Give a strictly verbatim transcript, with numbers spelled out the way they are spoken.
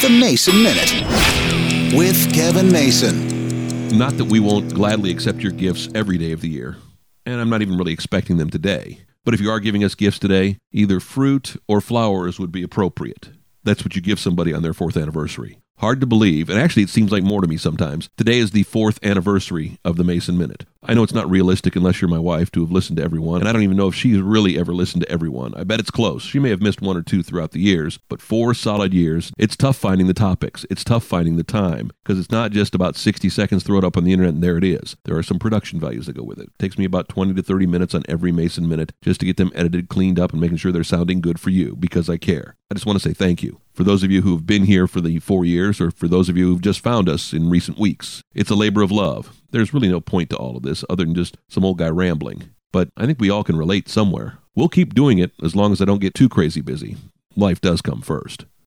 The Mason Minute with Kevin Mason. Not that we won't gladly accept your gifts every day of the year, and I'm not even really expecting them today. But if you are giving us gifts today, either fruit or flowers would be appropriate. That's what you give somebody on their fourth anniversary. Hard to believe, and actually it seems like more to me sometimes. Today is the fourth anniversary of the Mason Minute. I know it's not realistic unless you're my wife to have listened to everyone, and I don't even know if she's really ever listened to everyone. I bet it's close. She may have missed one or two throughout the years, but four solid years. It's tough finding the topics. It's tough finding the time, because it's not just about sixty seconds, throw it up on the internet, and there it is. There are some production values that go with it. It takes me about twenty to thirty minutes on every Mason Minute just to get them edited, cleaned up, and making sure they're sounding good for you, because I care. I just want to say thank you. For those of you who have been here for the four years, or for those of you who've just found us in recent weeks, it's a labor of love. There's really no point to all of this other than just some old guy rambling. But I think we all can relate somewhere. We'll keep doing it as long as I don't get too crazy busy. Life does come first.